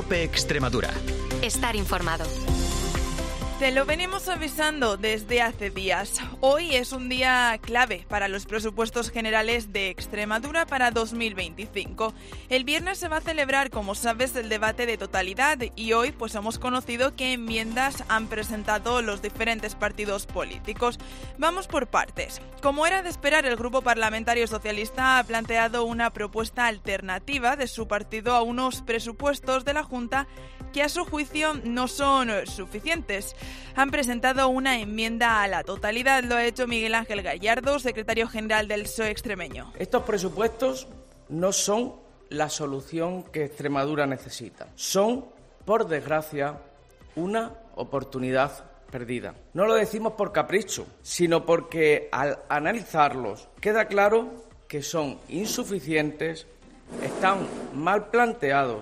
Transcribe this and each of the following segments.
COPE Extremadura. Estar informado. Te lo venimos avisando desde hace días. Hoy es un día clave para los presupuestos generales de Extremadura para 2025. El viernes se va a celebrar, como sabes, el debate de totalidad y hoy pues hemos conocido qué enmiendas han presentado los diferentes partidos políticos. Vamos por partes. Como era de esperar, el Grupo Parlamentario Socialista ha planteado una propuesta alternativa de su partido a unos presupuestos de la Junta que a su juicio no son suficientes. Han presentado una enmienda a la totalidad, lo ha hecho Miguel Ángel Gallardo, secretario general del PSOE extremeño. Estos presupuestos no son la solución que Extremadura necesita. Son, por desgracia, una oportunidad perdida. No lo decimos por capricho, sino porque al analizarlos queda claro que son insuficientes, están mal planteados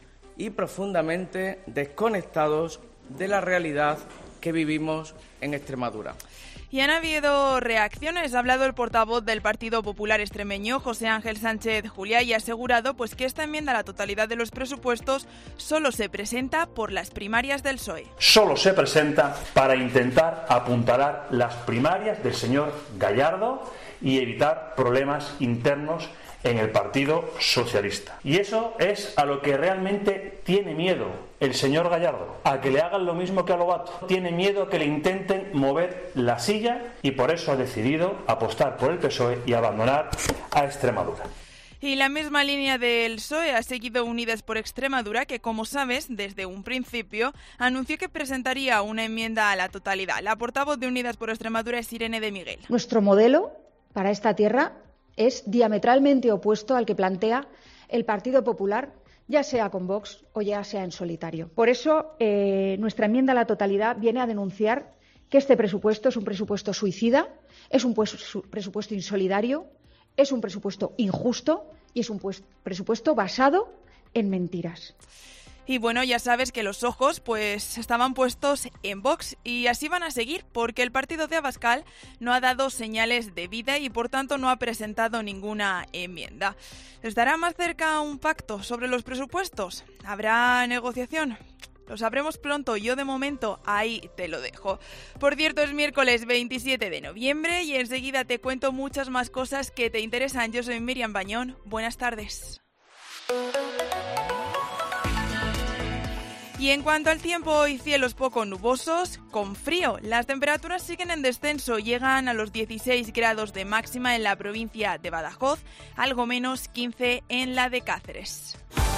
y profundamente desconectados de la realidad que vivimos en Extremadura. Y han habido reacciones. Ha hablado el portavoz del Partido Popular extremeño, José Ángel Sánchez Juliá, y ha asegurado que esta enmienda a la totalidad de los presupuestos solo se presenta por las primarias del PSOE. Solo se presenta para intentar apuntalar las primarias del señor Gallardo y evitar problemas internos en el Partido Socialista. Y eso es a lo que realmente tiene miedo el señor Gallardo, a que le hagan lo mismo que a Lobato. Tiene miedo a que le intenten mover la silla y por eso ha decidido apostar por el PSOE y abandonar a Extremadura. Y la misma línea del PSOE ha seguido Unidas por Extremadura, que, como sabes, desde un principio anunció que presentaría una enmienda a la totalidad. La portavoz de Unidas por Extremadura es Irene de Miguel. Nuestro modelo para esta tierra es diametralmente opuesto al que plantea el Partido Popular, ya sea con Vox o ya sea en solitario. Por eso, nuestra enmienda a la totalidad viene a denunciar que este presupuesto es un presupuesto suicida, es un presupuesto insolidario, es un presupuesto injusto y es un presupuesto basado en mentiras. Y bueno, ya sabes que los ojos estaban puestos en Vox y así van a seguir porque el partido de Abascal no ha dado señales de vida y por tanto no ha presentado ninguna enmienda. ¿Estará más cerca un pacto sobre los presupuestos? ¿Habrá negociación? Lo sabremos pronto, yo de momento ahí te lo dejo. Por cierto, es miércoles 27 de noviembre y enseguida te cuento muchas más cosas que te interesan. Yo soy Miriam Bañón, buenas tardes. Y en cuanto al tiempo, hoy cielos poco nubosos, con frío. Las temperaturas siguen en descenso, llegan a los 16 grados de máxima en la provincia de Badajoz, algo menos 15 en la de Cáceres.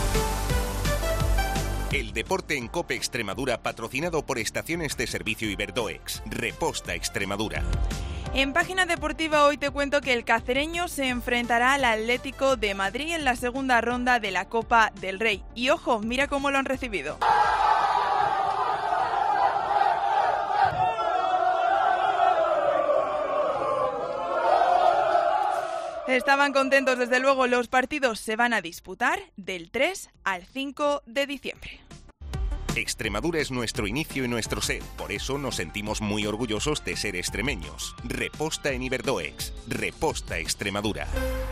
El deporte en COPE Extremadura, patrocinado por Estaciones de Servicio Iberdoex. Reposta Extremadura. En Página Deportiva hoy te cuento que el cacereño se enfrentará al Atlético de Madrid en la segunda ronda de la Copa del Rey. Y ojo, mira cómo lo han recibido. Estaban contentos, desde luego. Los partidos se van a disputar del 3 al 5 de diciembre. Extremadura es nuestro inicio y nuestro ser, por eso nos sentimos muy orgullosos de ser extremeños. Reposta en Iberdoex. Reposta Extremadura.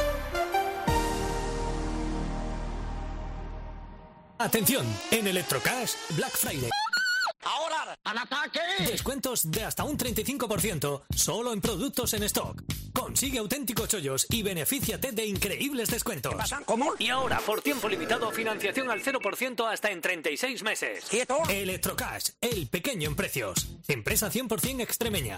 Atención, en Electrocash, Black Friday. ¡Ahora, al ataque! Descuentos de hasta un 35%, solo en productos en stock. Consigue auténticos chollos y benefíciate de increíbles descuentos. ¿Qué pasa? ¿Cómo? Y ahora, por tiempo limitado, financiación al 0% hasta en 36 meses. ¿Quieto? Electrocash, el pequeño en precios. Empresa 100% extremeña.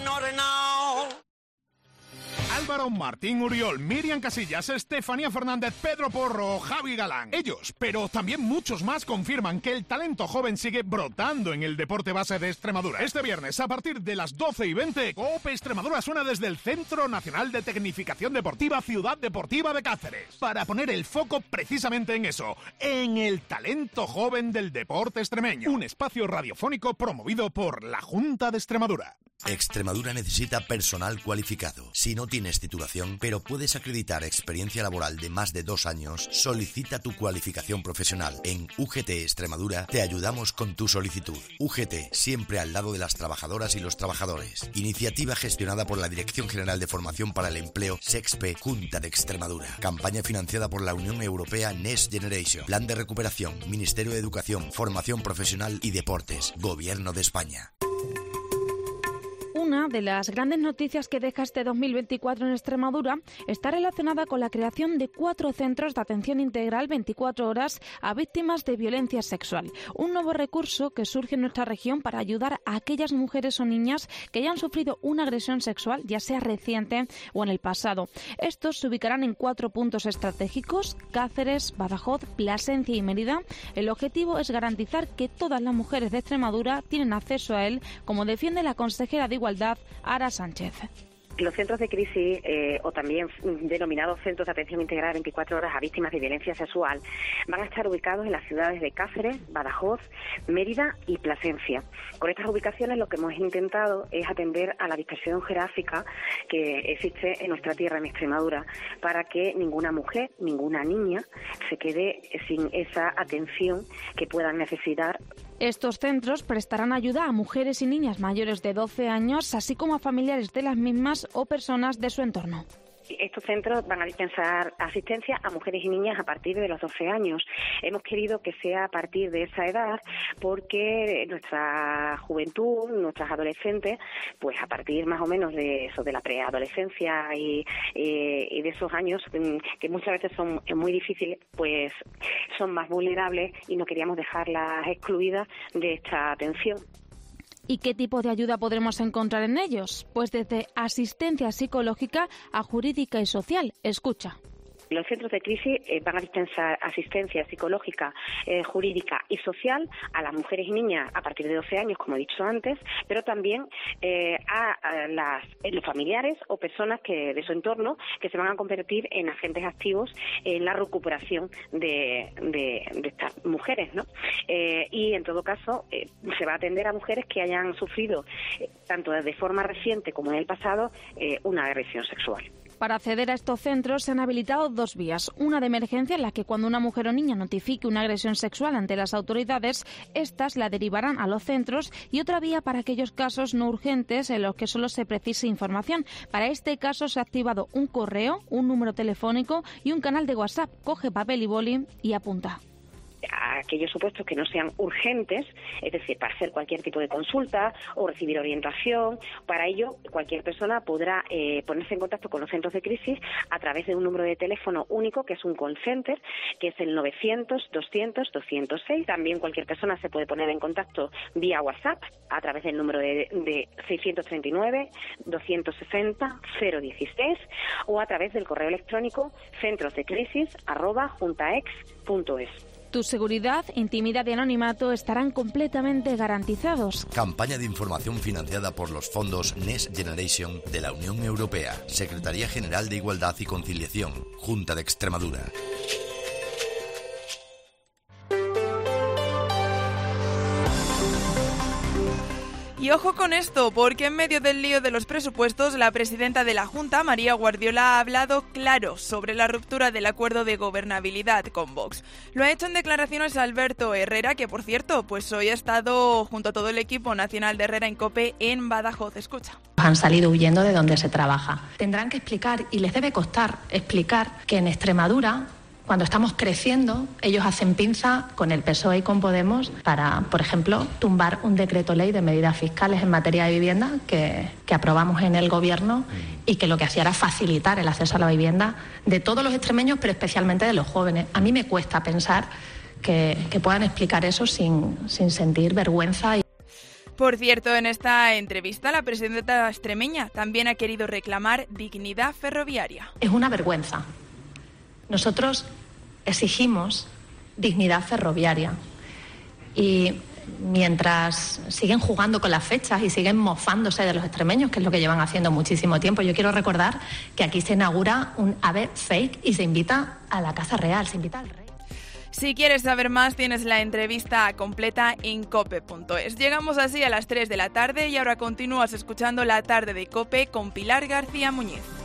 Álvaro, Martín Uriol, Miriam Casillas, Estefanía Fernández, Pedro Porro, Javi Galán. Ellos, pero también muchos más, confirman que el talento joven sigue brotando en el deporte base de Extremadura. Este viernes, a partir de las 12:20, COPE Extremadura suena desde el Centro Nacional de Tecnificación Deportiva Ciudad Deportiva de Cáceres, para poner el foco precisamente en eso, en el talento joven del deporte extremeño. Un espacio radiofónico promovido por la Junta de Extremadura. Extremadura necesita personal cualificado. Si no tienes titulación, pero puedes acreditar experiencia laboral de más de 2 años, solicita tu cualificación profesional. En UGT Extremadura te ayudamos con tu solicitud. UGT, siempre al lado de las trabajadoras y los trabajadores. Iniciativa gestionada por la Dirección General de Formación para el Empleo, SEXPE, Junta de Extremadura. Campaña financiada por la Unión Europea Next Generation. Plan de recuperación, Ministerio de Educación, Formación Profesional y Deportes. Gobierno de España. Una de las grandes noticias que deja este 2024 en Extremadura está relacionada con la creación de 4 centros de atención integral 24 horas a víctimas de violencia sexual. Un nuevo recurso que surge en nuestra región para ayudar a aquellas mujeres o niñas que hayan sufrido una agresión sexual, ya sea reciente o en el pasado. Estos se ubicarán en 4 puntos estratégicos: Cáceres, Badajoz, Plasencia y Mérida. El objetivo es garantizar que todas las mujeres de Extremadura tienen acceso a él, como defiende la consejera de Igualdad, Ara Sánchez. Los centros de crisis, o también denominados centros de atención integral 24 horas a víctimas de violencia sexual, van a estar ubicados en las ciudades de Cáceres, Badajoz, Mérida y Plasencia. Con estas ubicaciones lo que hemos intentado es atender a la dispersión geográfica que existe en nuestra tierra, en Extremadura, para que ninguna mujer, ninguna niña se quede sin esa atención que puedan necesitar. Estos centros prestarán ayuda a mujeres y niñas mayores de 12 años, así como a familiares de las mismas o personas de su entorno. Estos centros van a dispensar asistencia a mujeres y niñas a partir de los 12 años. Hemos querido que sea a partir de esa edad porque nuestra juventud, nuestras adolescentes, pues a partir más o menos de eso, de la preadolescencia y de esos años, que muchas veces son muy difíciles, pues son más vulnerables y no queríamos dejarlas excluidas de esta atención. ¿Y qué tipo de ayuda podremos encontrar en ellos? Pues desde asistencia psicológica a jurídica y social. Escucha. Los centros de crisis van a dispensar asistencia psicológica, jurídica y social a las mujeres y niñas a partir de 12 años, como he dicho antes, pero también a los familiares o personas de su entorno que se van a convertir en agentes activos en la recuperación de estas mujeres, ¿no? Y en todo caso se va a atender a mujeres que hayan sufrido, tanto de forma reciente como en el pasado, una agresión sexual. Para acceder a estos centros se han habilitado 2 vías. Una de emergencia, en la que cuando una mujer o niña notifique una agresión sexual ante las autoridades, estas la derivarán a los centros, y otra vía para aquellos casos no urgentes en los que solo se precise información. Para este caso se ha activado un correo, un número telefónico y un canal de WhatsApp. Coge papel y boli y apunta. A aquellos supuestos que no sean urgentes, es decir, para hacer cualquier tipo de consulta o recibir orientación. Para ello, cualquier persona podrá ponerse en contacto con los centros de crisis a través de un número de teléfono único, que es un call center, que es el 900-200-206. También cualquier persona se puede poner en contacto vía WhatsApp a través del número de 639-260-016 o a través del correo electrónico centrosdecrisis@juntaex.es. Tu seguridad, intimidad y anonimato estarán completamente garantizados. Campaña de información financiada por los fondos Next Generation de la Unión Europea. Secretaría General de Igualdad y Conciliación. Junta de Extremadura. Y ojo con esto, porque en medio del lío de los presupuestos, la presidenta de la Junta, María Guardiola, ha hablado claro sobre la ruptura del acuerdo de gobernabilidad con Vox. Lo ha hecho en declaraciones a Alberto Herrera, que por cierto, pues hoy ha estado junto a todo el equipo nacional de Herrera en COPE en Badajoz. Escucha. Han salido huyendo de donde se trabaja. Tendrán que explicar, y les debe costar explicar, que en Extremadura, cuando estamos creciendo, ellos hacen pinza con el PSOE y con Podemos para, por ejemplo, tumbar un decreto ley de medidas fiscales en materia de vivienda que aprobamos en el Gobierno y que lo que hacía era facilitar el acceso a la vivienda de todos los extremeños, pero especialmente de los jóvenes. A mí me cuesta pensar que puedan explicar eso sin sentir vergüenza. Por cierto, en esta entrevista, la presidenta extremeña también ha querido reclamar dignidad ferroviaria. Es una vergüenza. Nosotros exigimos dignidad ferroviaria y mientras siguen jugando con las fechas y siguen mofándose de los extremeños, que es lo que llevan haciendo muchísimo tiempo, yo quiero recordar que aquí se inaugura un AVE fake y se invita a la Casa Real, se invita al rey. Si quieres saber más, tienes la entrevista completa en cope.es. Llegamos así a las 3 de la tarde y ahora continúas escuchando La Tarde de COPE con Pilar García Muñiz.